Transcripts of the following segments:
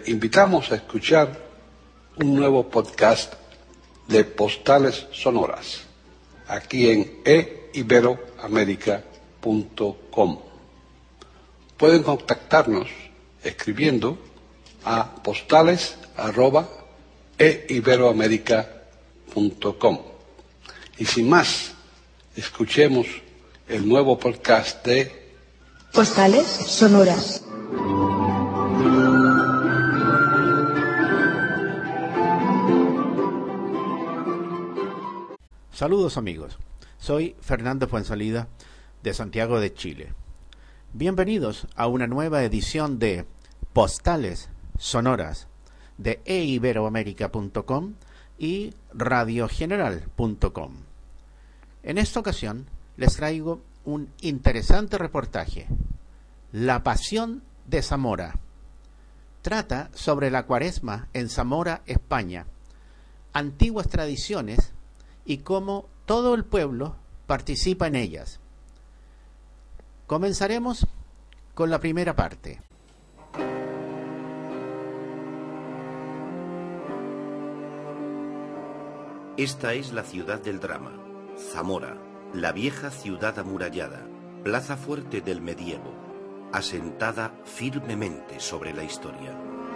invitamos a escuchar un nuevo podcast de Postales Sonoras, aquí en eiberoamerica.com. Pueden contactarnos escribiendo a postales@eiberoamerica.com. Y sin más, escuchemos el nuevo podcast de Postales Sonoras. Saludos amigos, soy Fernando Fuenzalida de Santiago de Chile. Bienvenidos a una nueva edición de Postales Sonoras de eiberoamerica.com y radiogeneral.com. En esta ocasión les traigo un interesante reportaje, La Pasión de Zamora. Trata sobre la Cuaresma en Zamora, España, antiguas tradiciones y cómo todo el pueblo participa en ellas. Comenzaremos con la primera parte. Esta es la ciudad del drama, Zamora, la vieja ciudad amurallada, plaza fuerte del medievo, asentada firmemente sobre la historia.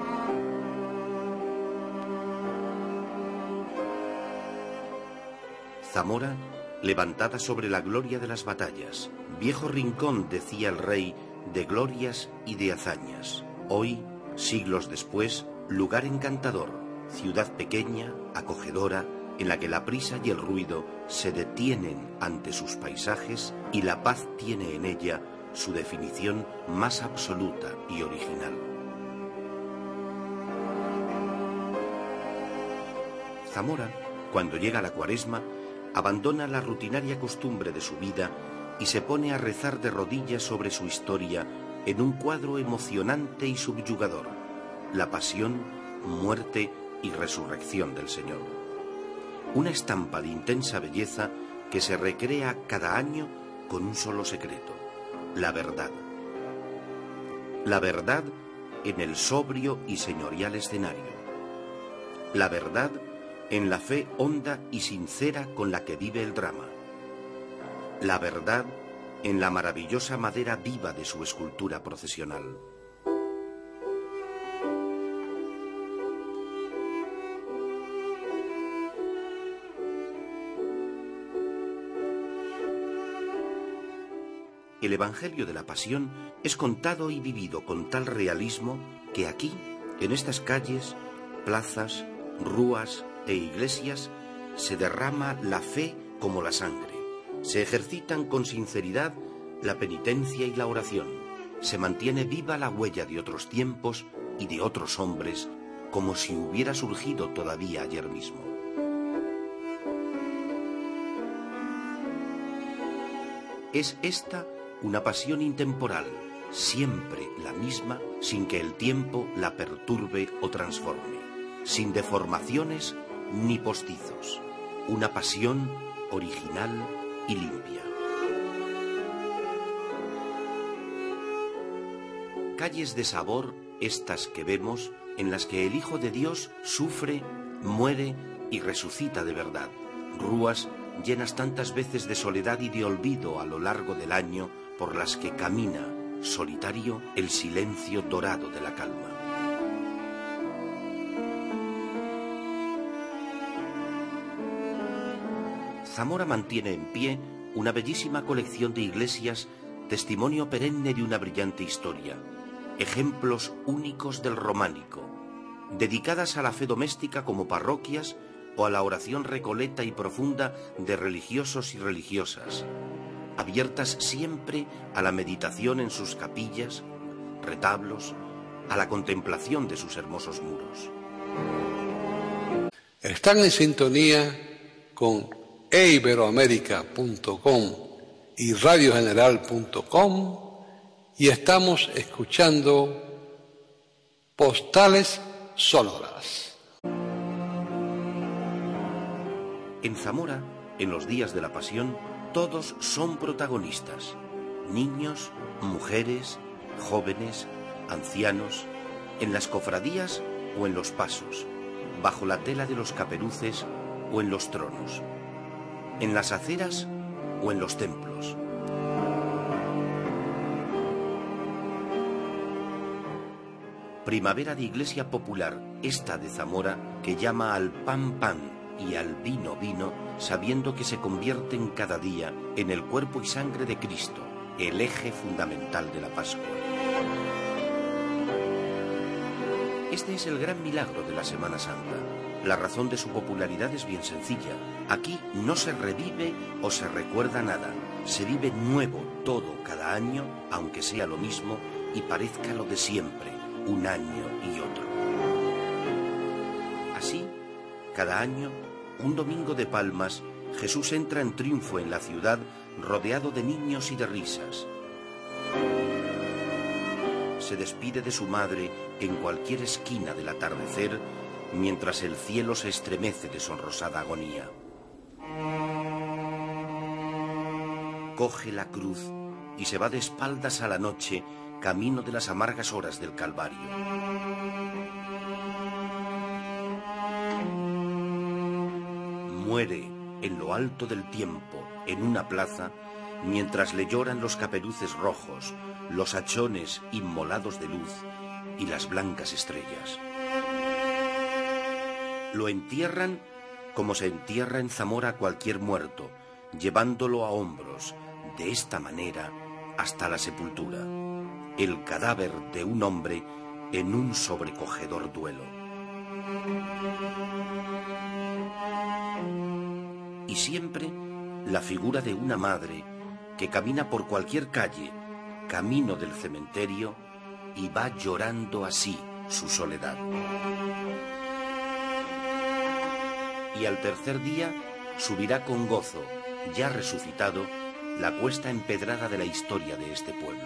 Zamora, levantada sobre la gloria de las batallas, viejo rincón, decía el rey, de glorias y de hazañas. Hoy, siglos después, lugar encantador, ciudad pequeña, acogedora, en la que la prisa y el ruido se detienen ante sus paisajes y la paz tiene en ella su definición más absoluta y original. Zamora, cuando llega la Cuaresma, abandona la rutinaria costumbre de su vida y se pone a rezar de rodillas sobre su historia en un cuadro emocionante y subyugador, la pasión, muerte y resurrección del Señor. Una estampa de intensa belleza que se recrea cada año con un solo secreto, la verdad. La verdad en el sobrio y señorial escenario. La verdad en la fe honda y sincera con la que vive el drama. La verdad en la maravillosa madera viva de su escultura procesional. El Evangelio de la Pasión es contado y vivido con tal realismo que aquí, en estas calles, plazas, rúas e iglesias, se derrama la fe como la sangre. Se ejercitan con sinceridad la penitencia y la oración. Se mantiene viva la huella de otros tiempos y de otros hombres, como si hubiera surgido todavía ayer mismo. Es esta una pasión intemporal, siempre la misma, sin que el tiempo la perturbe o transforme, sin deformaciones ni postizos, una pasión original y limpia. Calles de sabor estas que vemos, en las que el Hijo de Dios sufre, muere y resucita de verdad, rúas llenas tantas veces de soledad y de olvido a lo largo del año, por las que camina, solitario, el silencio dorado de la calma. Zamora mantiene en pie una bellísima colección de iglesias, testimonio perenne de una brillante historia, ejemplos únicos del románico, dedicadas a la fe doméstica como parroquias o a la oración recoleta y profunda de religiosos y religiosas, abiertas siempre a la meditación en sus capillas, retablos, a la contemplación de sus hermosos muros. Están en sintonía con eiberoamerica.com y radiogeneral.com y estamos escuchando Postales Sonoras. En Zamora, en los días de la Pasión, todos son protagonistas: niños, mujeres, jóvenes, ancianos, en las cofradías o en los pasos, bajo la tela de los caperuces o en los tronos, en las aceras o en los templos. Primavera de iglesia popular, esta de Zamora, que llama al pan pan y al vino vino, sabiendo que se convierten cada día en el cuerpo y sangre de Cristo, el eje fundamental de la Pascua. Este es el gran milagro de la Semana Santa. La razón de su popularidad es bien sencilla. Aquí no se revive o se recuerda nada. Se vive nuevo todo cada año, aunque sea lo mismo y parezca lo de siempre, un año y otro. Así, cada año, un domingo de Palmas, Jesús entra en triunfo en la ciudad, rodeado de niños y de risas. Se despide de su madre en cualquier esquina del atardecer, mientras el cielo se estremece de sonrosada agonía. Coge la cruz y se va de espaldas a la noche, camino de las amargas horas del Calvario. Muere en lo alto del tiempo, en una plaza, mientras le lloran los caperuces rojos, los hachones inmolados de luz y las blancas estrellas. Lo entierran como se entierra en Zamora a cualquier muerto, llevándolo a hombros, de esta manera, hasta la sepultura. El cadáver de un hombre en un sobrecogedor duelo. Y siempre la figura de una madre que camina por cualquier calle, camino del cementerio, y va llorando así su soledad. Y al tercer día subirá con gozo, ya resucitado, la cuesta empedrada de la historia de este pueblo.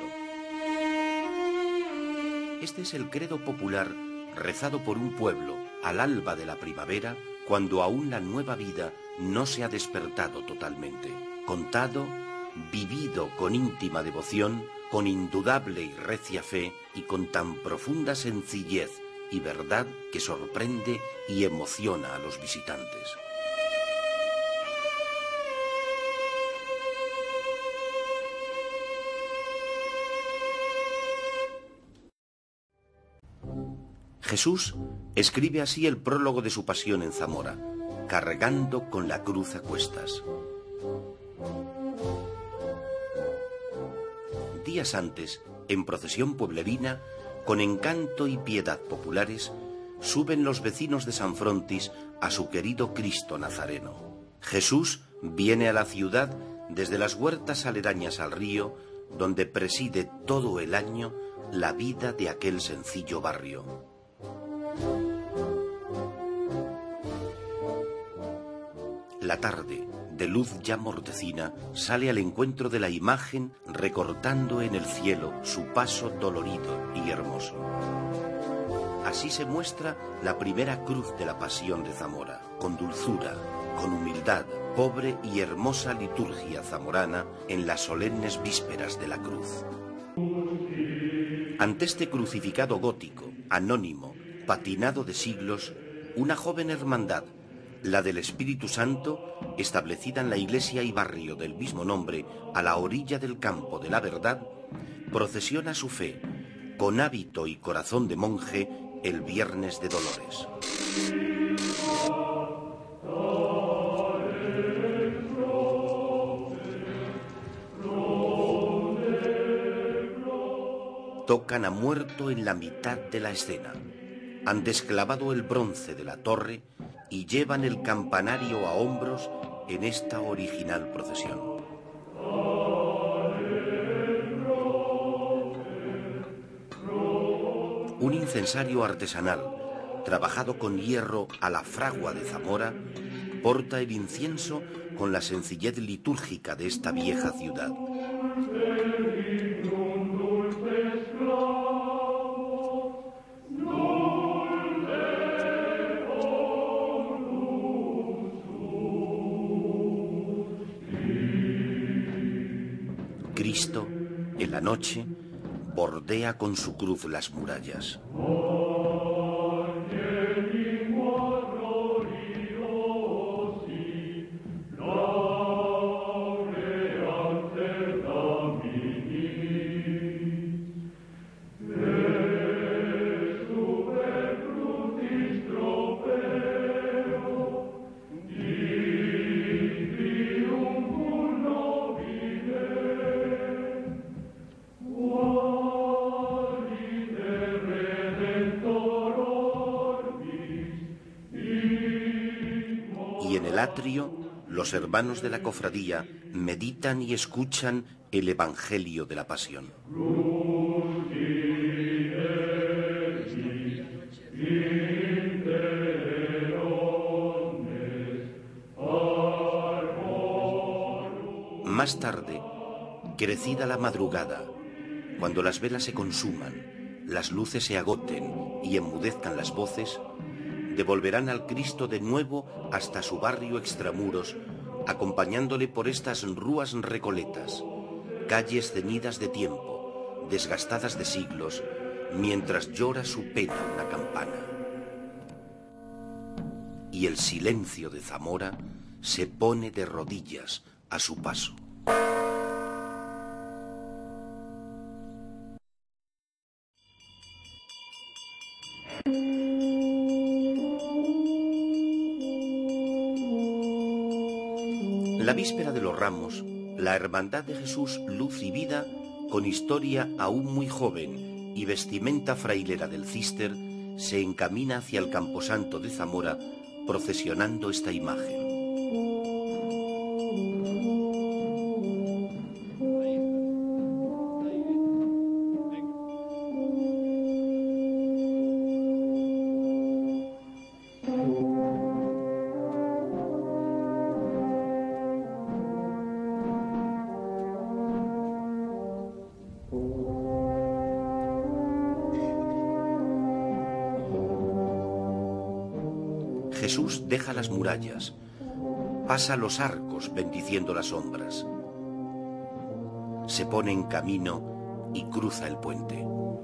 Este es el credo popular rezado por un pueblo al alba de la primavera, cuando aún la nueva vida no se ha despertado totalmente. Contado, vivido con íntima devoción, con indudable y recia fe y con tan profunda sencillez y verdad que sorprende y emociona a los visitantes. Jesús escribe así el prólogo de su pasión en Zamora, cargando con la cruz a cuestas. Días antes, en procesión pueblerina, con encanto y piedad populares, suben los vecinos de San Frontis a su querido Cristo Nazareno. Jesús viene a la ciudad desde las huertas aledañas al río, donde preside todo el año la vida de aquel sencillo barrio. La tarde, de luz ya mortecina, sale al encuentro de la imagen, recortando en el cielo su paso dolorido y hermoso. Así se muestra la primera cruz de la pasión de Zamora, con dulzura, con humildad, pobre y hermosa liturgia zamorana en las solemnes vísperas de la cruz. Ante este crucificado gótico, anónimo, patinado de siglos, una joven hermandad, la del Espíritu Santo, establecida en la iglesia y barrio del mismo nombre, a la orilla del campo de la verdad, procesiona su fe, con hábito y corazón de monje, el Viernes de Dolores. Tocan a muerto en la mitad de la escena. Han desclavado el bronce de la torre y llevan el campanario a hombros en esta original procesión. Un incensario artesanal, trabajado con hierro a la fragua de Zamora, porta el incienso con la sencillez litúrgica de esta vieja ciudad. Cristo, en la noche, bordea con su cruz las murallas. y en el atrio los hermanos de la cofradía meditan y escuchan el Evangelio de la Pasión. Más tarde, crecida la madrugada, cuando las velas se consuman, las luces se agoten y enmudezcan las voces, devolverán al Cristo de nuevo hasta su barrio extramuros, acompañándole por estas rúas recoletas, calles ceñidas de tiempo, desgastadas de siglos, mientras llora su pena una campana. Y el silencio de Zamora se pone de rodillas a su paso. La víspera de los Ramos, la Hermandad de Jesús, Luz y Vida, con historia aún muy joven y vestimenta frailera del Císter, se encamina hacia el Camposanto de Zamora, procesionando esta imagen. Jesús deja las murallas, pasa los arcos bendiciendo las sombras, se pone en camino y cruza el puente.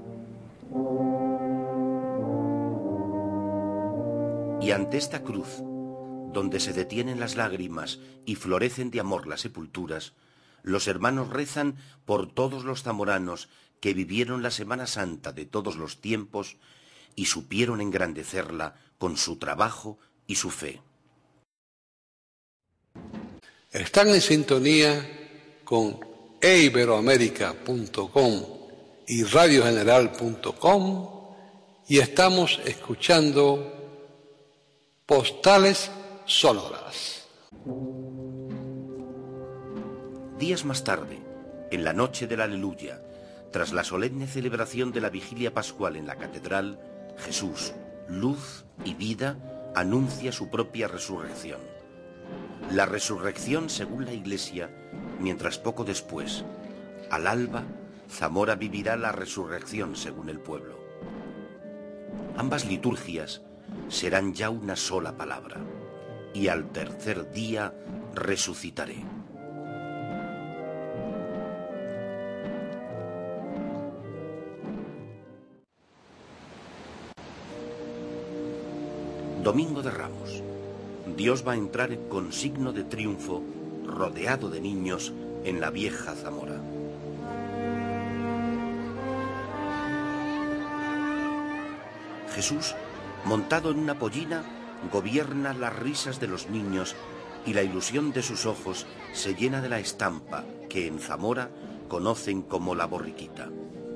Y ante esta cruz, donde se detienen las lágrimas y florecen de amor las sepulturas, los hermanos rezan por todos los zamoranos que vivieron la Semana Santa de todos los tiempos y supieron engrandecerla con su trabajo y su fe. Están en sintonía con eiberoamerica.com y radiogeneral.com y estamos escuchando Postales Sonoras. Días más tarde, en la noche del Aleluya, tras la solemne celebración de la Vigilia Pascual en la catedral, Jesús, Luz y Vida, anuncia su propia resurrección. La resurrección según la Iglesia, mientras poco después, al alba, Zamora vivirá la resurrección según el pueblo. Ambas liturgias serán ya una sola palabra, y al tercer día resucitaré. Domingo de Ramos. Dios va a entrar con signo de triunfo, rodeado de niños, en la vieja Zamora. Jesús, montado en una pollina, gobierna las risas de los niños y la ilusión de sus ojos se llena de la estampa que en Zamora conocen como la borriquita.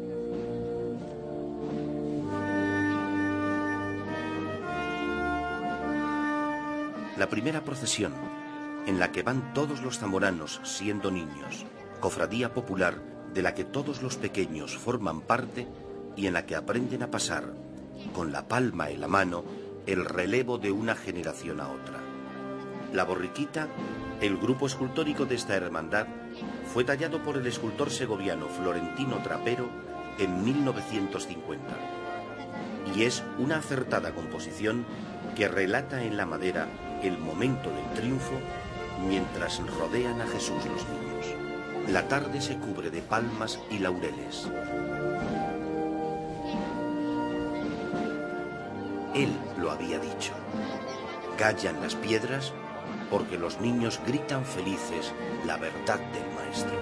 La primera procesión, en la que van todos los zamoranos siendo niños, cofradía popular de la que todos los pequeños forman parte y en la que aprenden a pasar, con la palma en la mano, el relevo de una generación a otra. La borriquita, el grupo escultórico de esta hermandad, fue tallado por el escultor segoviano Florentino Trapero en 1950 y es una acertada composición que relata en la madera el momento del triunfo mientras rodean a Jesús los niños. La tarde se cubre de palmas y laureles. Él lo había dicho. Callan las piedras porque los niños gritan felices la verdad del Maestro.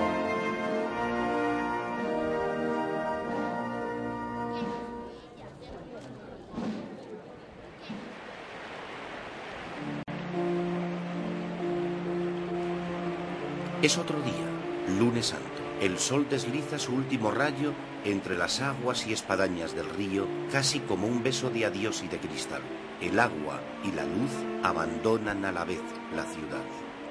Es otro día, lunes santo. El sol desliza su último rayo entre las aguas y espadañas del río, casi como un beso de adiós y de cristal. el agua y la luz abandonan a la vez la ciudad.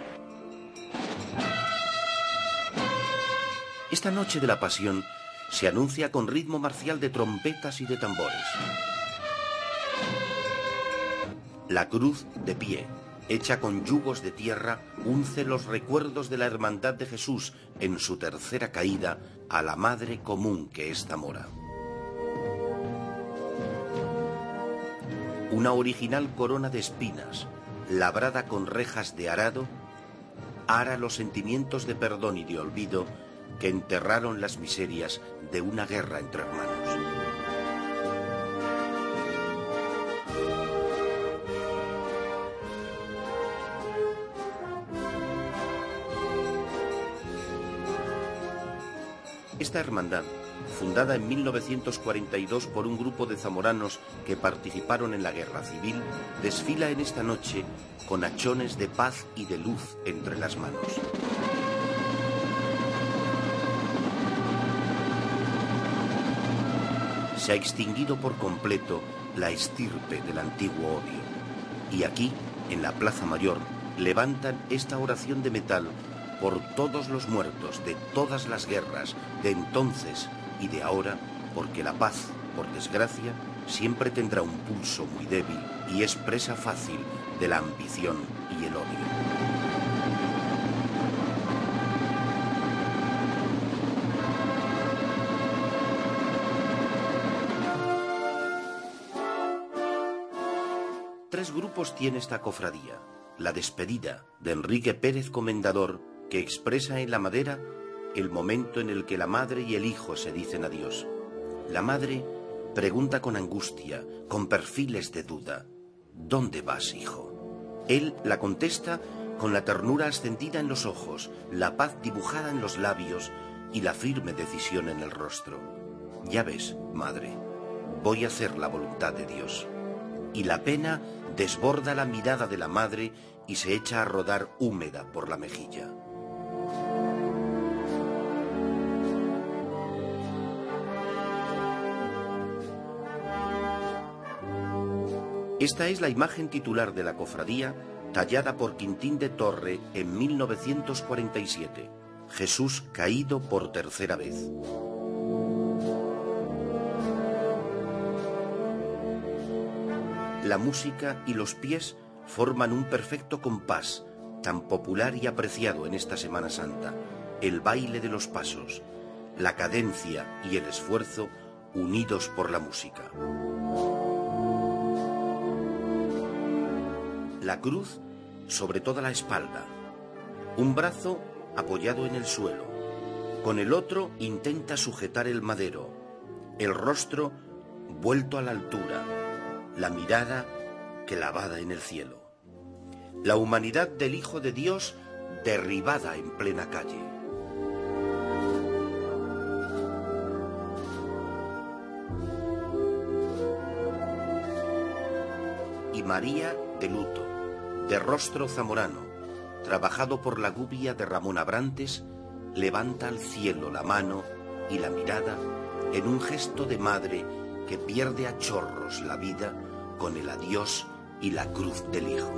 Esta noche de la Pasión se anuncia con ritmo marcial de trompetas y de tambores. La cruz de pie, hecha con yugos de tierra, unce los recuerdos de la hermandad de Jesús en su tercera caída a la madre común que es Zamora. Una original corona de espinas, labrada con rejas de arado, ara los sentimientos de perdón y de olvido que enterraron las miserias de una guerra entre hermanos. Esta hermandad, fundada en 1942 por un grupo de zamoranos que participaron en la guerra civil, desfila en esta noche con hachones de paz y de luz entre las manos. Se ha extinguido por completo la estirpe del antiguo odio. Y aquí, en la Plaza Mayor, levantan esta oración de metal por todos los muertos de todas las guerras de entonces y de ahora, porque la paz, por desgracia, siempre tendrá un pulso muy débil y es presa fácil de la ambición y el odio. Tres grupos tiene esta cofradía. La despedida de Enrique Pérez Comendador, que expresa en la madera el momento en el que la madre y el hijo se dicen adiós. La madre pregunta con angustia, con perfiles de duda: ¿dónde vas, hijo? Él la contesta con la ternura ascendida en los ojos, la paz dibujada en los labios y la firme decisión en el rostro. Ya ves, madre, voy a hacer la voluntad de Dios. Y la pena desborda la mirada de la madre y se echa a rodar húmeda por la mejilla. Esta es la imagen titular de la cofradía, tallada por Quintín de Torre en 1947. Jesús caído por tercera vez. La música y los pies forman un perfecto compás, tan popular y apreciado en esta Semana Santa, el baile de los pasos, la cadencia y el esfuerzo unidos por la música. La cruz sobre toda la espalda, un brazo apoyado en el suelo, con el otro intenta sujetar el madero, el rostro vuelto a la altura, la mirada clavada en el cielo. La humanidad del Hijo de Dios derribada en plena calle. Y María de luto, de rostro zamorano, trabajado por la gubia de Ramón Abrantes, levanta al cielo la mano y la mirada en un gesto de madre que pierde a chorros la vida con el adiós y la cruz del Hijo.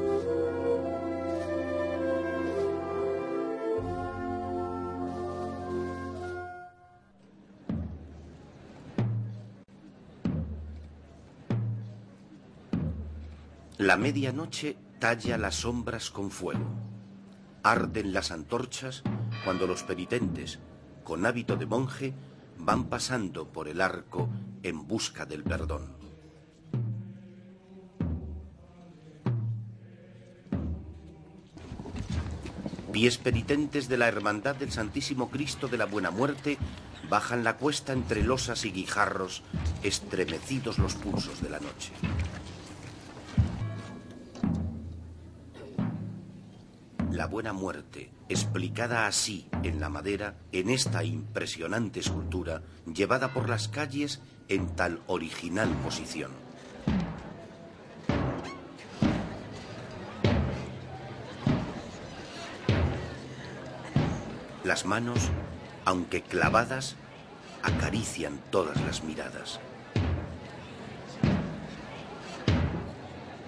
La medianoche talla las sombras con fuego. Arden las antorchas cuando los penitentes, con hábito de monje, van pasando por el arco en busca del perdón. Pies penitentes de la Hermandad del Santísimo Cristo de la Buena Muerte bajan la cuesta entre losas y guijarros, estremecidos los pulsos de la noche. La Buena Muerte, explicada así en la madera, en esta impresionante escultura, llevada por las calles en tal original posición. Las manos, aunque clavadas, acarician todas las miradas.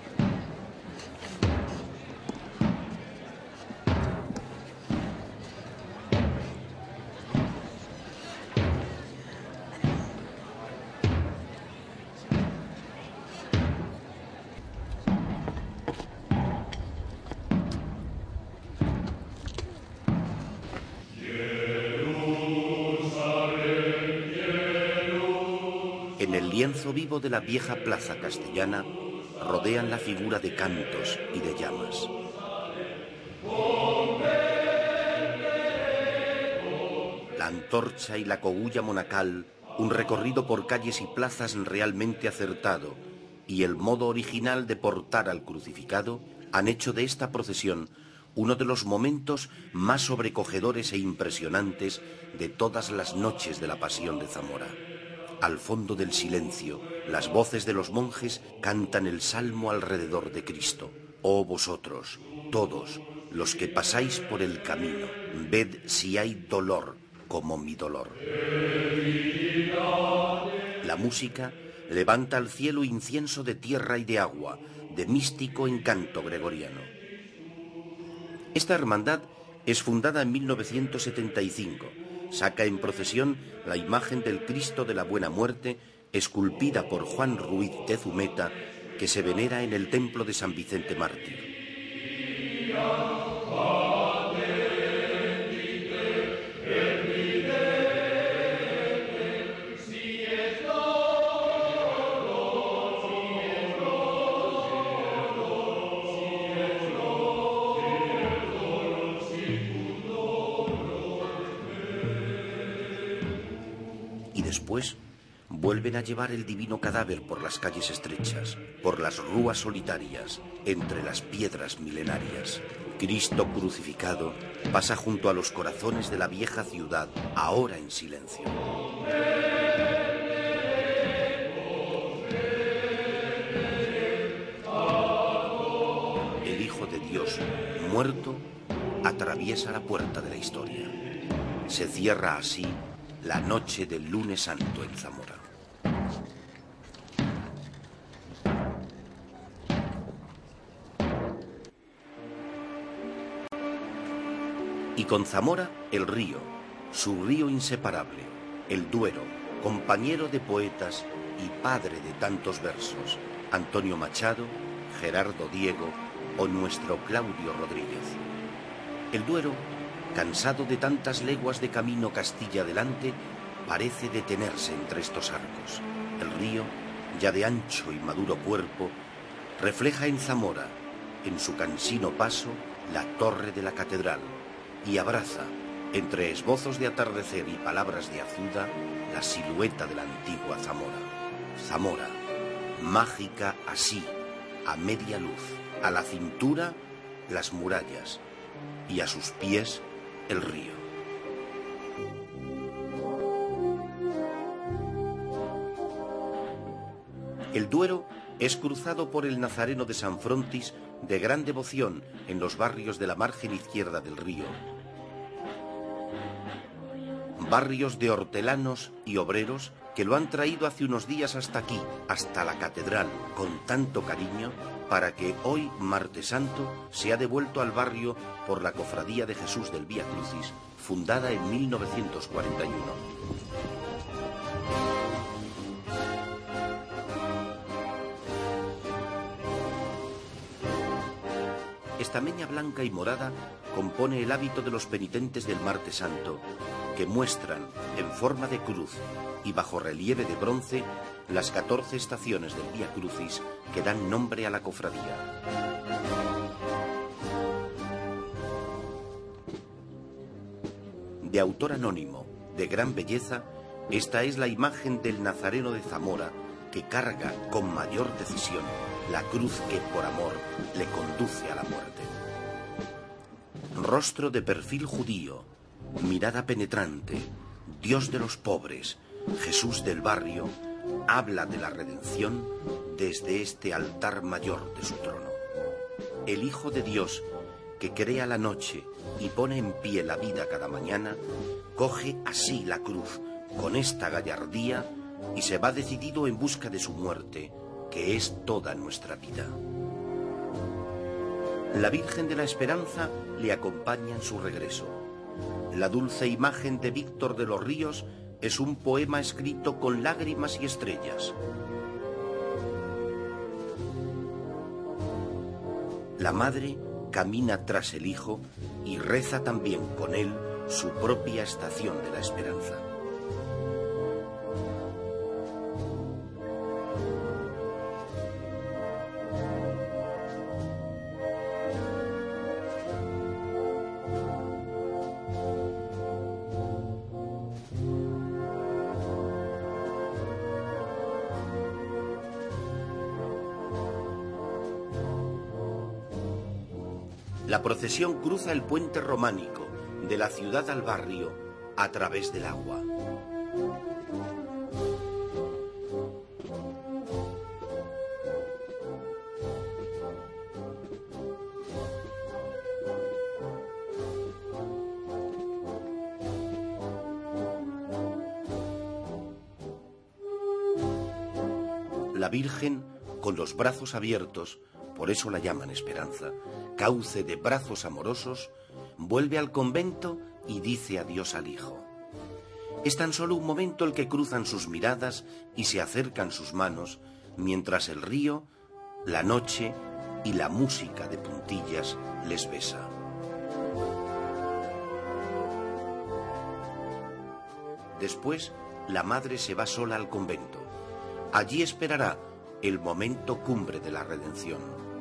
lienzo vivo de la vieja plaza castellana rodean la figura de cantos y de llamas. La antorcha y la cogulla monacal, un recorrido por calles y plazas realmente acertado, y el modo original de portar al crucificado han hecho de esta procesión uno de los momentos más sobrecogedores e impresionantes de todas las noches de la Pasión de Zamora. Al fondo del silencio, las voces de los monjes cantan el salmo alrededor de Cristo. Oh vosotros, todos, los que pasáis por el camino, ved si hay dolor como mi dolor. La música levanta al cielo incienso de tierra y de agua, de místico encanto gregoriano. Esta hermandad es fundada en 1975. Saca en procesión la imagen del Cristo de la Buena Muerte, esculpida por Juan Ruiz de Zumeta, que se venera en el templo de San Vicente Mártir. Después vuelven a llevar el divino cadáver por las calles estrechas, por las rúas solitarias, entre las piedras milenarias. Cristo crucificado pasa junto a los corazones de la vieja ciudad, ahora en silencio. El Hijo de Dios, muerto, atraviesa la puerta de la historia. Se cierra así la noche del Lunes Santo en Zamora. Y con Zamora, el río, su río inseparable, el Duero, compañero de poetas y padre de tantos versos, Antonio Machado, Gerardo Diego o nuestro Claudio Rodríguez. El Duero, cansado de tantas leguas de camino Castilla adelante, parece detenerse entre estos arcos. El río, ya de ancho y maduro cuerpo, refleja en Zamora, en su cansino paso, la torre de la catedral y abraza, entre esbozos de atardecer y palabras de Azuda, la silueta de la antigua Zamora. Zamora, mágica así, a media luz, a la cintura, las murallas y a sus pies, el río. El Duero es cruzado por el Nazareno de San Frontis, de gran devoción en los barrios de la margen izquierda del río. Barrios de hortelanos y obreros que lo han traído hace unos días hasta aquí, hasta la catedral, con tanto cariño, para que hoy, Martes Santo, sea devuelto al barrio por la Cofradía de Jesús del Vía Crucis, fundada en 1941. Estameña blanca y morada compone el hábito de los penitentes del Martes Santo, que muestran, en forma de cruz y bajo relieve de bronce, las 14 estaciones del Vía Crucis que dan nombre a la cofradía. De autor anónimo, de gran belleza, esta es la imagen del Nazareno de Zamora, que carga con mayor decisión la cruz que por amor le conduce a la muerte. Rostro de perfil judío, mirada penetrante, Dios de los pobres, Jesús del barrio, habla de la redención desde este altar mayor de su trono. El Hijo de Dios, que crea la noche y pone en pie la vida cada mañana, coge así la cruz con esta gallardía y se va decidido en busca de su muerte, que es toda nuestra vida. La Virgen de la Esperanza le acompaña en su regreso. La dulce imagen de Víctor de los Ríos es un poema escrito con lágrimas y estrellas. La madre camina tras el hijo y reza también con él su propia estación de la esperanza. La procesión cruza el puente románico de la ciudad al barrio a través del agua. La Virgen, con los brazos abiertos, por eso la llaman Esperanza, cauce de brazos amorosos, vuelve al convento y dice adiós al Hijo. Es tan solo un momento el que cruzan sus miradas y se acercan sus manos, mientras el río, la noche y la música de puntillas les besa. Después, la madre se va sola al convento. Allí esperará el momento cumbre de la redención.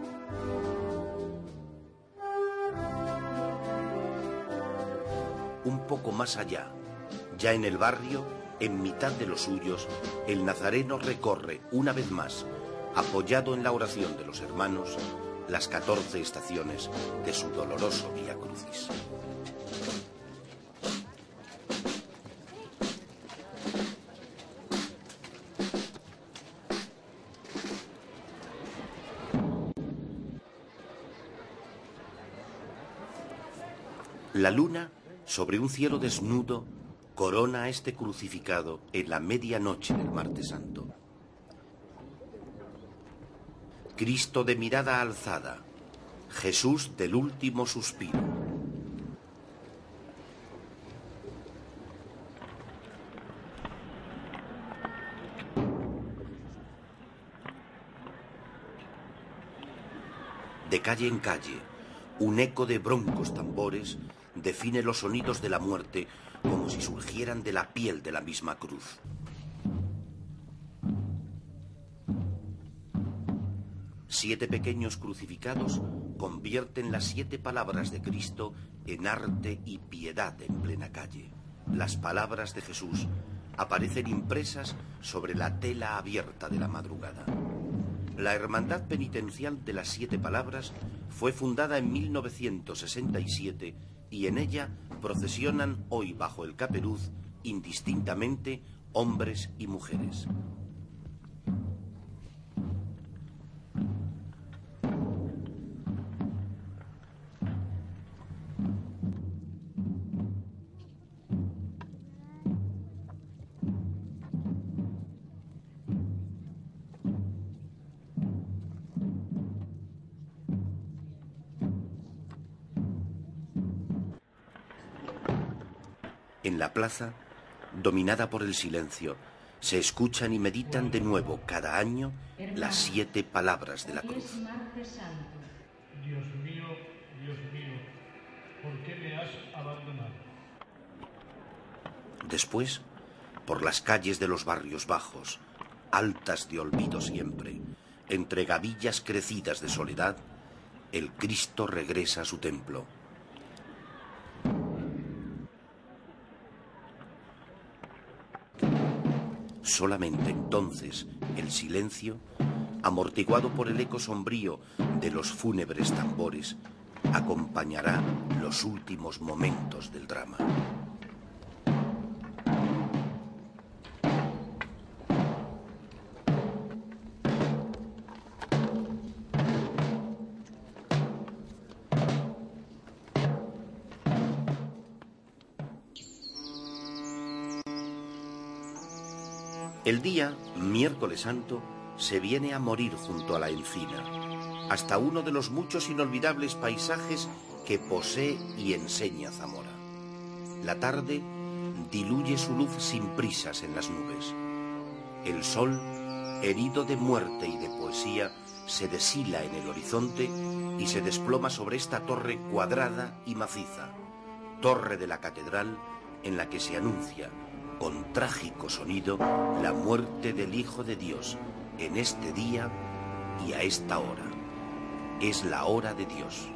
Un poco más allá, ya en el barrio, en mitad de los suyos, el nazareno recorre una vez más, apoyado en la oración de los hermanos, las 14 estaciones de su doloroso Vía Crucis. La luna, sobre un cielo desnudo, corona a este crucificado en la medianoche del Martes Santo. Cristo de mirada alzada, Jesús del último suspiro. De calle en calle, un eco de broncos tambores define los sonidos de la muerte como si surgieran de la piel de la misma cruz. Siete pequeños crucificados convierten las 7 palabras de Cristo en arte y piedad en plena calle. Las palabras de Jesús aparecen impresas sobre la tela abierta de la madrugada. La Hermandad Penitencial de las 7 Palabras fue fundada en 1967 y en ella procesionan hoy bajo el caperuz indistintamente hombres y mujeres. En la plaza, dominada por el silencio, se escuchan y meditan de nuevo cada año las 7 palabras de la cruz. Dios mío, ¿por qué me has abandonado? Después, por las calles de los barrios bajos, altas de olvido siempre, entre gavillas crecidas de soledad, el Cristo regresa a su templo. Solamente entonces el silencio, amortiguado por el eco sombrío de los fúnebres tambores, acompañará los últimos momentos del drama. El día, miércoles santo, se viene a morir junto a la encina, hasta uno de los muchos inolvidables paisajes que posee y enseña Zamora. La tarde diluye su luz sin prisas en las nubes. El sol, herido de muerte y de poesía, se deshila en el horizonte y se desploma sobre esta torre cuadrada y maciza, torre de la catedral en la que se anuncia, con trágico sonido, la muerte del Hijo de Dios en este día y a esta hora. Es la hora de Dios.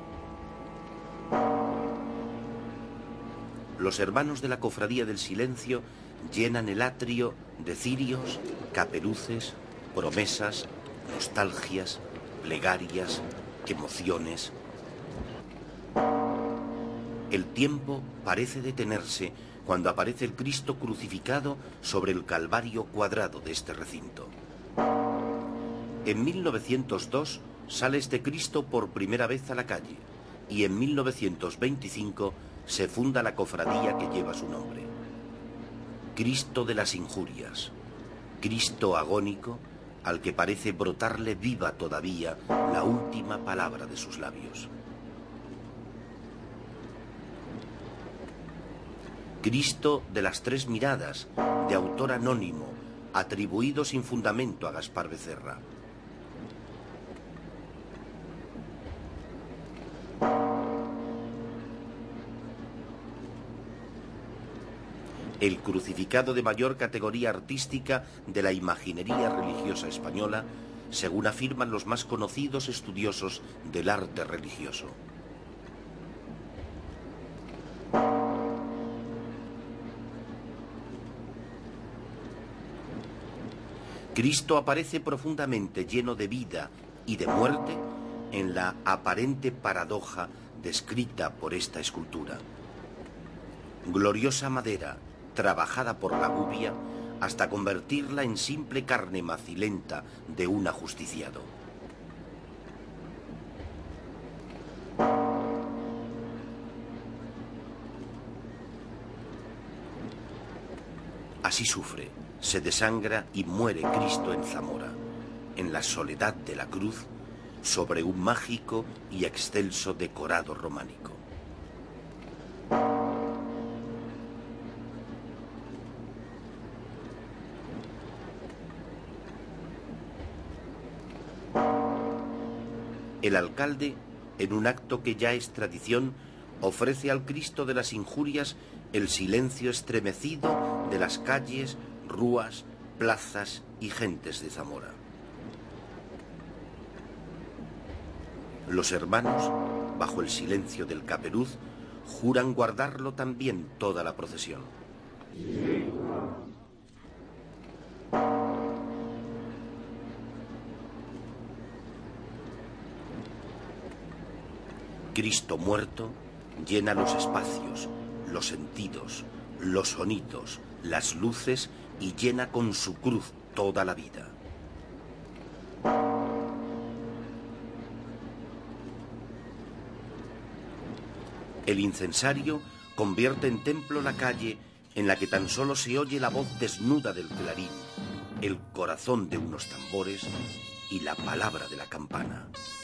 Los hermanos de la Cofradía del Silencio llenan el atrio de cirios, caperuces, promesas, nostalgias, plegarias, emociones. El tiempo parece detenerse cuando aparece el Cristo crucificado sobre el calvario cuadrado de este recinto. En 1902 sale este Cristo por primera vez a la calle y en 1925 se funda la cofradía que lleva su nombre. Cristo de las injurias, Cristo agónico al que parece brotarle viva todavía la última palabra de sus labios. Cristo de las tres miradas, de autor anónimo, atribuido sin fundamento a Gaspar Becerra. El crucificado de mayor categoría artística de la imaginería religiosa española, según afirman los más conocidos estudiosos del arte religioso. Cristo aparece profundamente lleno de vida y de muerte en la aparente paradoja descrita por esta escultura. Gloriosa madera, trabajada por la gubia hasta convertirla en simple carne macilenta de un ajusticiado. Así sufre, se desangra y muere Cristo en Zamora, en la soledad de la cruz, sobre un mágico y excelso decorado románico. El alcalde, en un acto que ya es tradición, ofrece al Cristo de las injurias el silencio estremecido de las calles, rúas, plazas y gentes de Zamora. Los hermanos, bajo el silencio del caperuz, juran guardarlo también toda la procesión. Cristo muerto llena los espacios, los sentidos, los sonidos, las luces y llena con su cruz toda la vida. El incensario convierte en templo la calle en la que tan solo se oye la voz desnuda del clarín, el corazón de unos tambores y la palabra de la campana.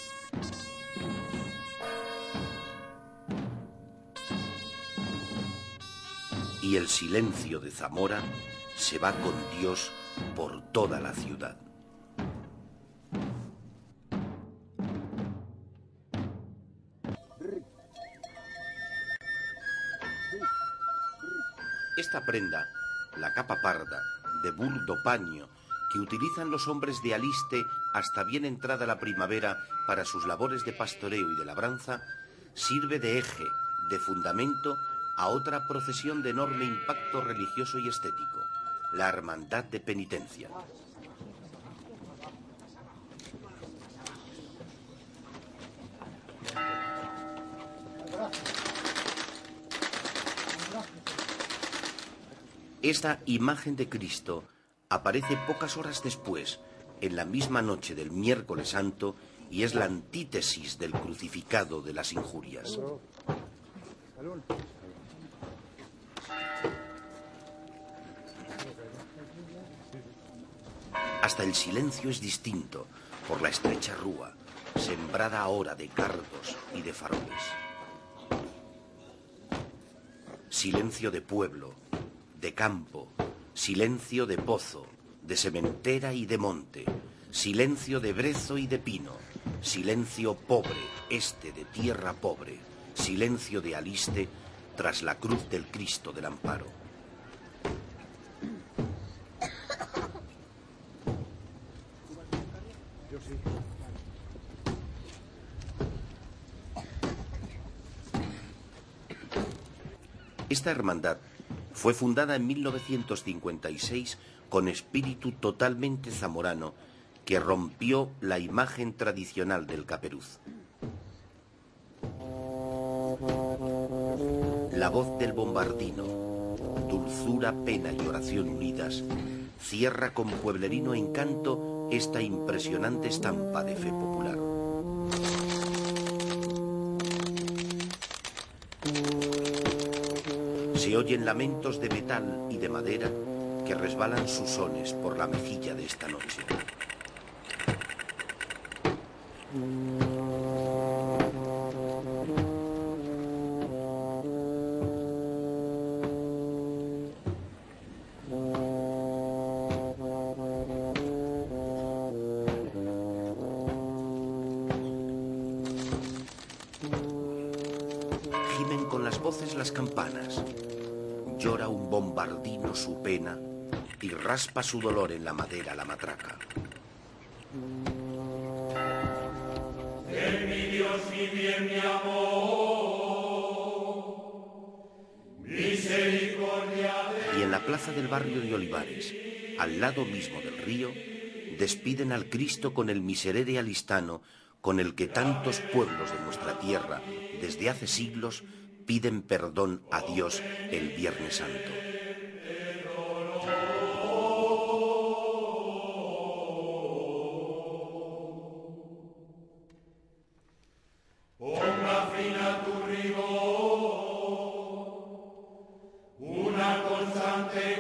Y el silencio de Zamora se va con Dios por toda la ciudad. Esta prenda, la capa parda, de burdo paño, que utilizan los hombres de aliste hasta bien entrada la primavera para sus labores de pastoreo y de labranza, sirve de eje, de fundamento a otra procesión de enorme impacto religioso y estético, la Hermandad de Penitencia. Esta imagen de Cristo aparece pocas horas después, en la misma noche del Miércoles Santo, y es la antítesis del crucificado de las injurias. Hasta el silencio es distinto por la estrecha rúa, sembrada ahora de cardos y de faroles. Silencio de pueblo, de campo, silencio de pozo, de sementera y de monte, silencio de brezo y de pino, silencio pobre, este de tierra pobre, silencio de aliste tras la cruz del Cristo del Amparo. Esta hermandad fue fundada en 1956 con espíritu totalmente zamorano que rompió la imagen tradicional del caperuz. La voz del bombardino, dulzura, pena y oración unidas, cierra con pueblerino encanto esta impresionante estampa de fe popular. Se oyen lamentos de metal y de madera que resbalan sus sones por la mejilla de esta noche. Gimen con las voces las campanas. Llora un bombardino su pena y raspa su dolor en la madera la matraca. En mi Dios, mi bien, mi amor, misericordia de... Y en la plaza del barrio de Olivares, al lado mismo del río, despiden al Cristo con el miserere alistano con el que tantos pueblos de nuestra tierra, desde hace siglos, piden perdón a Dios el Viernes Santo. Ponga fin a tu rigor, una constante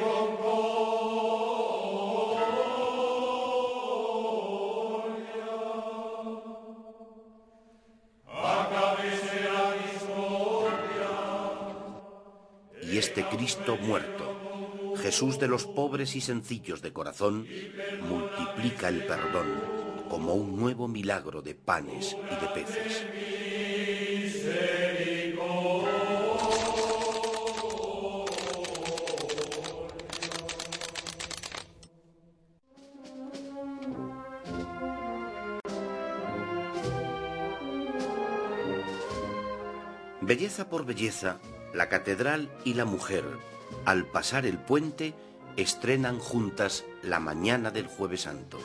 concordia, acábese la discordia. Y este Cristo muerto, Jesús de los pobres y sencillos de corazón, multiplica el perdón como un nuevo milagro de panes y de peces. Belleza por belleza, la catedral y la mujer, al pasar el puente, estrenan juntas la mañana del Jueves Santo.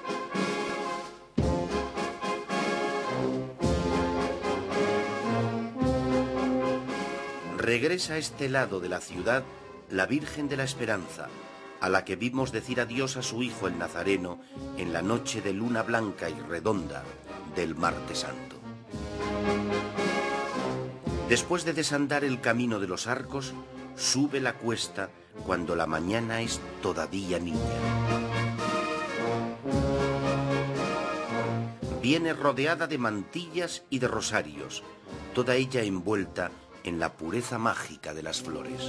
Regresa a este lado de la ciudad la Virgen de la Esperanza, a la que vimos decir adiós a su hijo el Nazareno en la noche de luna blanca y redonda del Martes Santo. Después de desandar el camino de los arcos, sube la cuesta cuando la mañana es todavía niña. Viene rodeada de mantillas y de rosarios, toda ella envuelta en la pureza mágica de las flores.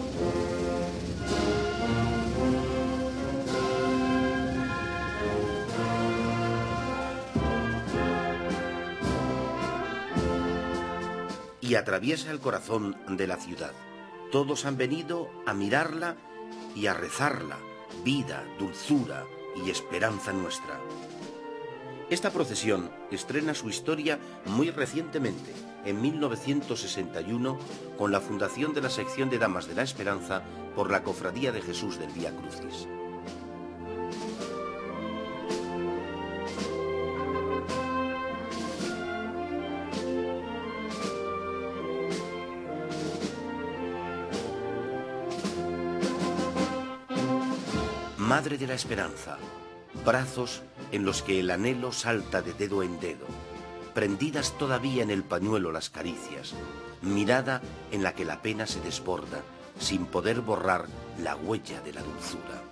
Y atraviesa el corazón de la ciudad. Todos han venido a mirarla y a rezarla, vida, dulzura y esperanza nuestra. Esta procesión estrena su historia muy recientemente, en 1961, con la fundación de la sección de Damas de la Esperanza por la Cofradía de Jesús del Vía Crucis. Madre de la Esperanza, brazos en los que el anhelo salta de dedo en dedo, prendidas todavía en el pañuelo las caricias, mirada en la que la pena se desborda sin poder borrar la huella de la dulzura.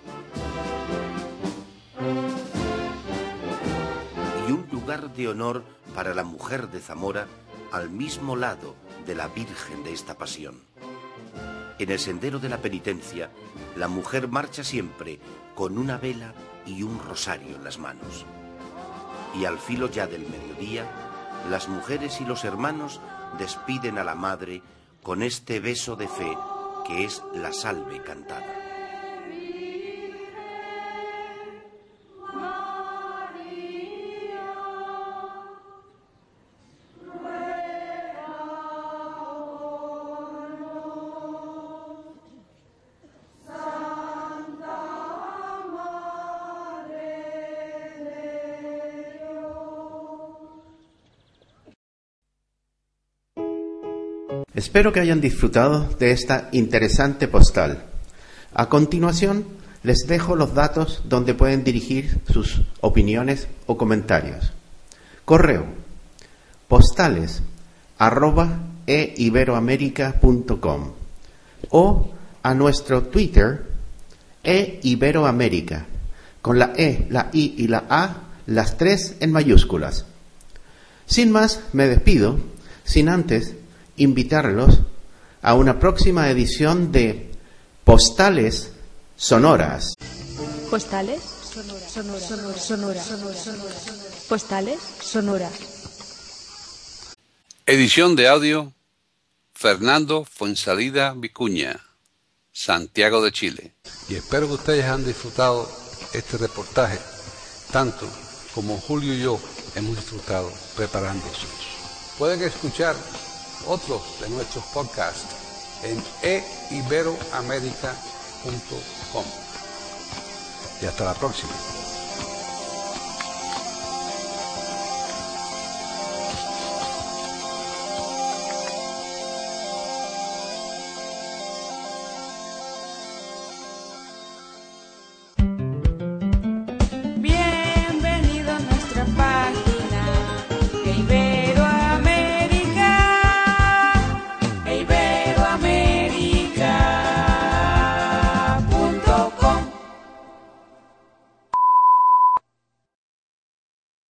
Y un lugar de honor para la mujer de Zamora al mismo lado de la Virgen de esta pasión. En el sendero de la penitencia, la mujer marcha siempre con una vela y un rosario en las manos. Y al filo ya del mediodía, las mujeres y los hermanos despiden a la madre con este beso de fe que es la salve cantada. Espero que hayan disfrutado de esta interesante postal. A continuación, les dejo los datos donde pueden dirigir sus opiniones o comentarios. Correo: postales@eiberoamerica.com o a nuestro Twitter @eiberoamerica, con la E, la I y la A, las tres en mayúsculas. Sin más, me despido, sin antes invitarlos a una próxima edición de Postales Sonoras. Postales sonoras. Postales sonoras. Edición de audio, Fernando Fuensalida Vicuña, Santiago de Chile. Y espero que ustedes han disfrutado este reportaje, tanto como Julio y yo hemos disfrutado preparándose. Pueden escuchar otros de nuestros podcasts en eiberoamerica.com. Y hasta la próxima.